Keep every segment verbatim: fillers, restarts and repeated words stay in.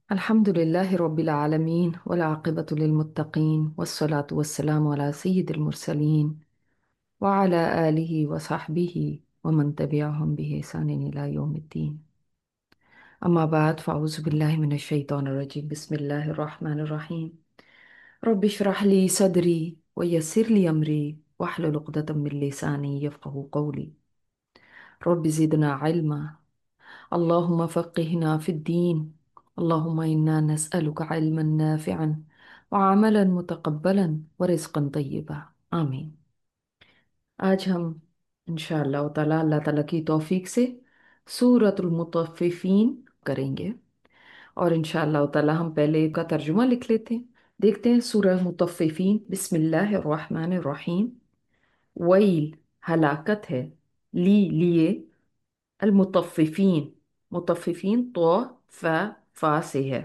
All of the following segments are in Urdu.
الحمد لله رب العالمين والعاقبة للمتقين والصلاة والسلام على سيد المرسلين وعلى آله وصحبه ومن تبعهم بإحسان إلى يوم الدين. أما بعد فأعوذ بالله من الشيطان الرجيم. بسم الله الرحمن الرحيم. رب اشرح لي صدري ويسر لي أمري واحلل عقدة من لساني يفقه قولي. رب زدنا علما. اللهم فقهنا في الدين. اللهم إنا نسألك علما نافعا وعملا متقبلا ورزقا طيبا آمين. آج ہم انشاءاللہ تعالی اللہ تعالیٰ کی توفیق سے سورۃ المطففین کریں گے، اور انشاءاللہ تعالیٰ ہم پہلے کا ترجمہ لکھ لیتے ہیں۔ دیکھتے ہیں سورہ مطففین۔ بسم اللہ الرحمن الرحیم۔ ویل ہلاکت ہے، لی لیے، المطففین، مطففین تو ف فا سے ہے،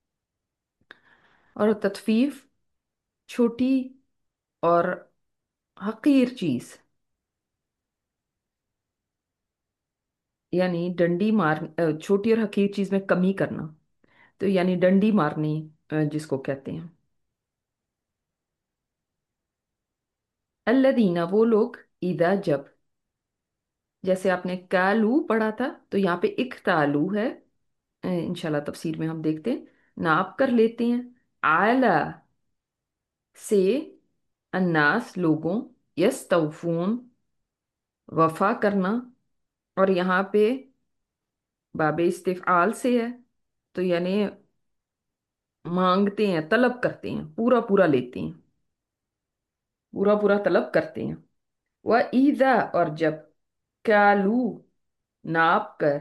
اور تطفیف چھوٹی اور حقیر چیز، یعنی ڈنڈی مار اہ، چھوٹی اور حقیر چیز میں کمی کرنا، تو یعنی ڈنڈی مارنی اہ، جس کو کہتے ہیں۔ الذین وہ لوگ، اذا جب، جیسے آپ نے کالو پڑھا تھا تو یہاں پہ اکتالو ہے، اہ، انشاءاللہ تفسیر میں ہم دیکھتے ہیں، ناپ کر لیتے ہیں، اعلی سے، الناس لوگوں، یستوفون وفا کرنا، اور یہاں پہ باب استفعال سے ہے، تو یعنی مانگتے ہیں، طلب کرتے ہیں، پورا پورا لیتے ہیں، پورا پورا طلب کرتے ہیں۔ وَإِذَا اور جب، کالو ناپ کر،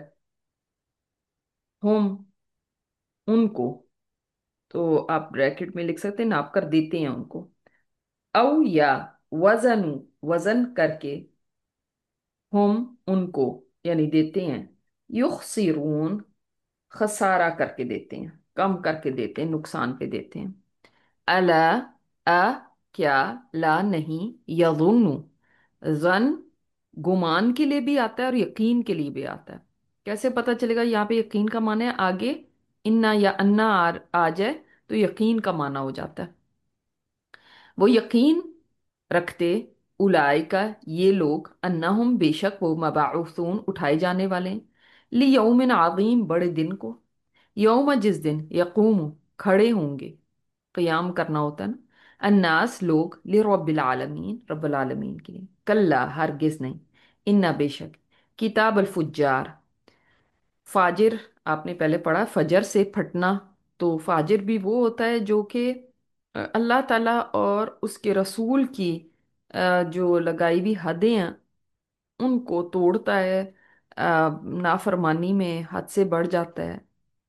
ہم ان کو، تو آپ بریکٹ میں لکھ سکتے ہیں ناپ کر دیتے ہیں ان کو، او یا وزن، وزن کر کے، ہم ان کو یعنی دیتے ہیں، یخسرون خسارہ کر کے دیتے ہیں، کم کر کے دیتے ہیں، نقصان پہ دیتے ہیں۔ الا ا کیا، لا نہیں، یظن، ظن گمان کے لیے بھی آتا ہے اور یقین کے لیے بھی آتا ہے۔ کیسے پتہ چلے گا؟ یہاں پہ یقین کا معنی ہے آگے انا یا انا آ آ جائے تو یقین کا معنی ہو جاتا ہے۔ وہ یقین رکھتے، اولائکا یہ لوگ، انہم بے شک وہ، مبعوثون اٹھائے جانے والے ہیں، لیوم عظیم بڑے دن کو، یوم جس دن، یقوم کھڑے ہوں گے، قیام کرنا ہوتا ہے نا، الناس لوگ، لرب العالمین رب العالمین کے لیے، کلا ہرگز نہیں، انا بے شک، کتاب الفجار، فاجر آپ نے پہلے پڑھا فجر سے پھٹنا، تو فاجر بھی وہ ہوتا ہے جو کہ آ، اللہ تعالیٰ اور اس کے رسول کی آ، جو لگائی ہوئی حدیں ہیں ان کو توڑتا ہے، آ، نافرمانی میں حد سے بڑھ جاتا ہے،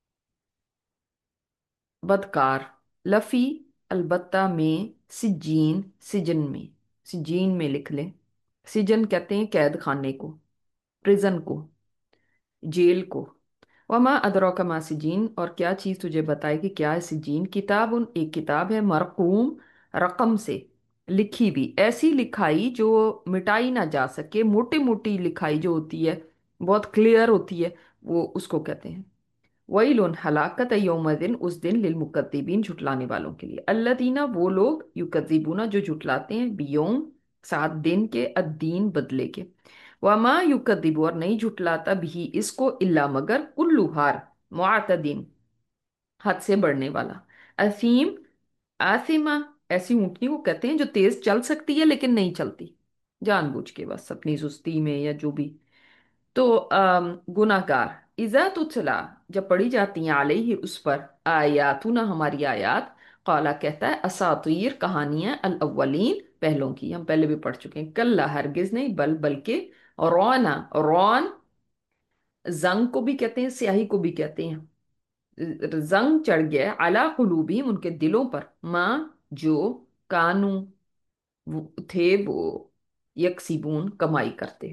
بدکار، لفی البتہ میں، سجین سجن میں، سجین میں لکھ لیں، سجن کہتے ہیں قید خانے کو، پریزن کو، جیل کو۔ وما ادراک ما سجین اور کیا چیز تجھے بتائے کہ کیا ہے سجین؟ کتاب ایک کتاب ہے، مرقوم رقم سے لکھی بھی، ایسی لکھائی جو مٹائی نہ جا سکے، موٹی موٹی لکھائی جو ہوتی ہے، بہت کلیئر ہوتی ہے، وہ اس کو کہتے ہیں۔ ویل ہلاکت ہے یوم دن، اس دن، للمکذبین جھٹلانے والوں کے لیے، الذین وہ لوگ، یکذبون جو جھٹلاتے ہیں، بیوم سات دن کے، الدین بدلے کے، وما یکذب اور نہیں جھٹلاتا بھی اس کو، الا مگر، کلو ہار، معتدین حد سے بڑھنے والا، اثیم آثمہ ایسی اونٹنی کو کہتے ہیں جو تیز چل سکتی ہے لیکن نہیں چلتی، جان بوجھ کے بس اپنی سستی میں یا جو بھی، تو گناہ گار، اذا تتلا جب پڑھی جاتی ہیں، علیہ اس پر، آیاتنا ہماری آیات، قالا کہتا ہے، اساطیر کہانیاں، الاولین پہلوں کی، ہم پہلے بھی پڑھ چکے ہیں، کلا ہرگز نہیں، بل بلکہ، رونا رون زنگ کو بھی کہتے ہیں، سیاہی کو بھی کہتے ہیں، زنگ چڑھ گیا، علی قلوبہم ان کے دلوں پر، ماں جو، کانو وہ تھے وہ، یکسیبون کمائی کرتے،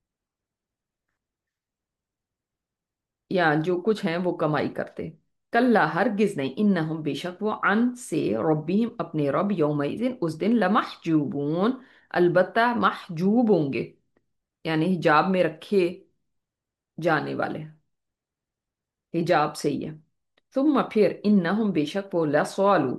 یا جو کچھ ہیں وہ کمائی کرتے، کلا ہرگز نہیں، انہم بے شک وہ، عن سے، ربہم اپنے رب، یومئذ اس دن، لمحجوبون البتہ محجوب ہوں گے، یعنی حجاب میں رکھے جانے والے، حجاب سے ہی ہے، ثم پھر انہم بے شک وہ لصالو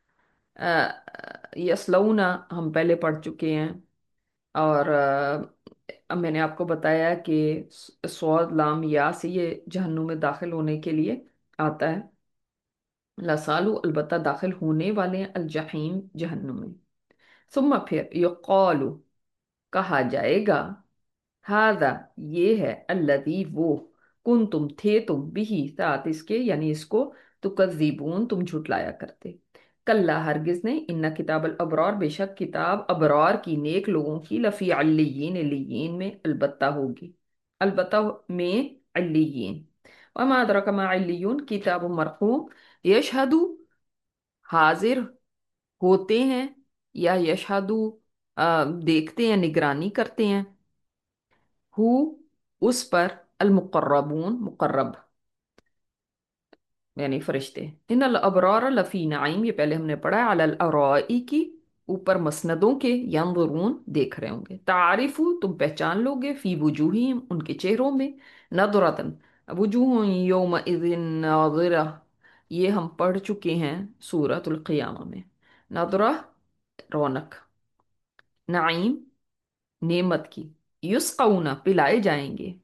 یسلونا ہم پہلے پڑھ چکے ہیں، اور آ، اب میں نے آپ کو بتایا کہ صاد لام یا سے یہ جہنم میں داخل ہونے کے لیے آتا ہے، لسالو البتہ داخل ہونے والے ہیں، الجحیم جہنم میں۔ ثم پھر یقالو کہا جائے گا، ہاذا یہ ہے، الذی وہ، کن تم تھے تم بھی ساتھ اس کے، یعنی اس کو، تکذبون تم جھٹلایا کرتے، کلا ہرگز نہیں، ان کتاب الابرار بے شک کتاب ابرار کی، نیک لوگوں کی، لفی علیین علیین میں البتہ ہوگی، البتہ میں علیین۔ وما ادراک ما علیون کتاب مرقوم، یشہدو حاضر ہوتے ہیں، یا یشہدو آ، دیکھتے ہیں، نگرانی کرتے ہیں، ہو اس پر، المقربون مقرب یعنی فرشتے، ان الابرار لفی نعیم، یہ پہلے ہم نے پڑھا ہے، علی الارائکی کی، اوپر مسندوں کے، ینظرون دیکھ رہے ہوں گے، تعارف تم پہچان لو گے، فی وجوہہم ان کے چہروں میں، نظرتن وجوہ یومئذ ناظرہ، یہ ہم پڑھ چکے ہیں سورۃ القیامہ میں، نظرہ رونق، نعیم نعمت کی، یسقون پلائے جائیں گے،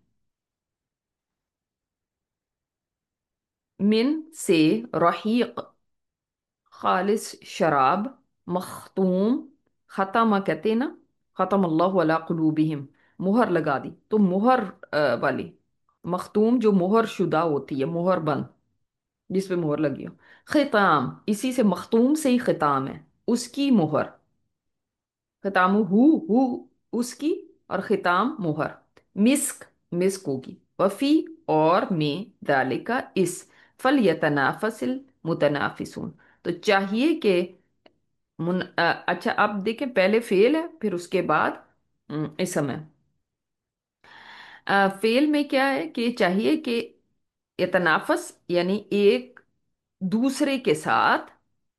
من سے، رحیق خالص شراب، مختوم، ختمہ کہتے ہیں نا، ختم اللہ علی قلوبہم، مہر لگا دی تو مہر آ، والی، مختوم جو مہر شدہ ہوتی ہے، مہر بند جس پہ مہر لگی ہو، ختام اسی سے، مختوم سے ہی ختام ہے، اس کی مہر، ختام ہو ہو اس کی، اور ختام مہر، مسک مسک ہوگی، وفی اور میں، ذالکا اس، فلیتنافس المتنافسون تو چاہیے کہ من آ، اچھا آپ دیکھیں پہلے فعل ہے پھر اس کے بعد م، اسم ہے، آ، فعل میں کیا ہے کہ چاہیے کہ یتنافس یعنی ایک دوسرے کے ساتھ،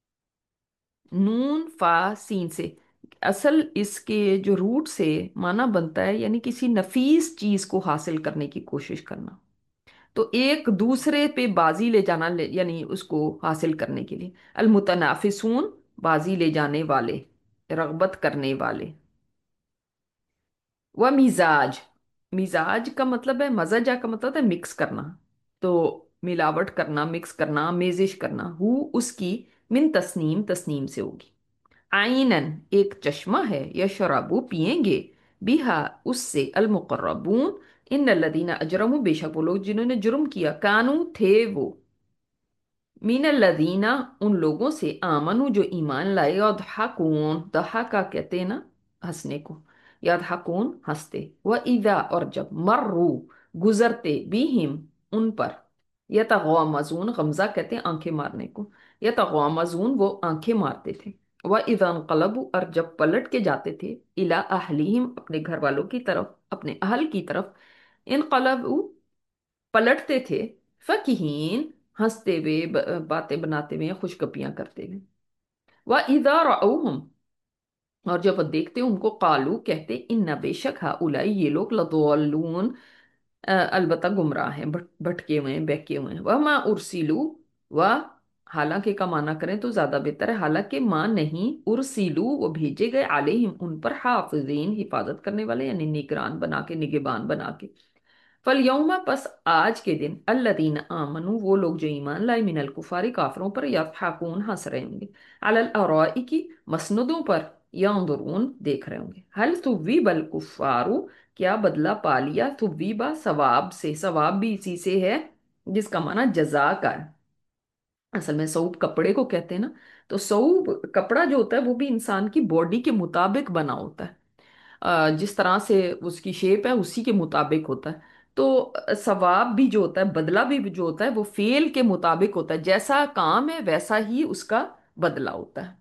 نون فا سین سے، اصل اس کے جو روٹ سے معنی بنتا ہے یعنی کسی نفیس چیز کو حاصل کرنے کی کوشش کرنا، تو ایک دوسرے پہ بازی لے جانا، لے یعنی اس کو حاصل کرنے کے لیے، المتنافسون بازی لے جانے والے، رغبت کرنے والے، وہ مزاج، مزاج کا مطلب ہے، مزاجہ کا مطلب ہے مکس کرنا، تو ملاوٹ کرنا، مکس کرنا، میزش کرنا، ہو اس کی، من تسنیم تسنیم سے ہوگی، آئینن ایک چشمہ ہے، یشربو پیئیں گے، بیہا اس سے، المقربون ان الذین اجرموا بے شک وہ لوگ جنہوں نے جرم کیا، کانو تھے وہ، مین الذین ان لوگوں سے، آمنو جو ایمان لائے، یضحکون ضحکا کہتے ہیں نا ہنسنے کو، یضحکون ہنستے، وَإِذَا اور جب، مرو گزرتے، بیہم ان پر، یتغامزون غمزہ کہتے ہیں آنکھیں مارنے کو، یتغامزون وہ آنکھیں مارتے تھے، وَإِذَا انقلبوا اور جب پلٹ کے جاتے تھے، إِلَىٰ أَهْلِهِمْ اپنے گھر والوں کی طرف، اپنے اہل کی طرف، انقلبوا پلٹتے تھے، فقہین ہنستے ہوئے، ب- باتیں بناتے ہوئے، خوشگپیاں کرتے ہوئے، وَإِذَا رَأَوْهُمْ اور جب وہ دیکھتے ان کو، قالو کہتے، ان بے شک ہؤلاء یہ لوگ، لضالون البتہ گمراہ ہیں، بھٹ- بھٹکے ہوئے ہیں، بہکے ہوئے ہیں، وما ارسلو و حالانکہ کا معنی کریں تو زیادہ بہتر ہے، حالانکہ ماں نہیں، ارسلو وہ بھیجے گئے، علیہم ان پر، حافظین حفاظت کرنے والے، یعنی نگران بنا کے، نگہبان بنا کے، فَالْيَوْمَ پس آج کے دن، الذین آمنوا وہ لوگ جو ایمان لائے، من الکفار کافروں پر، یضحکون ہنس رہے ہوں گے، علی الارائک مسندوں پر، ینظرون دیکھ رہے ہوں گے، هل ثوب الکفار کیا بدلہ پا لیا، ثویبا ثواب سے، ثواب بھی اسی سے ہے جس کا معنی جزا کا ہے، اصل میں ثوب کپڑے کو کہتے ہیں نا، تو ثوب کپڑا جو ہوتا ہے وہ بھی انسان کی باڈی کے مطابق بنا ہوتا ہے، آ، جس طرح سے اس کی شیپ ہے اسی کے مطابق ہوتا ہے، تو ثواب بھی جو ہوتا ہے، بدلہ بھی جو ہوتا ہے وہ فعل کے مطابق ہوتا ہے، جیسا کام ہے ویسا ہی اس کا بدلہ ہوتا ہے،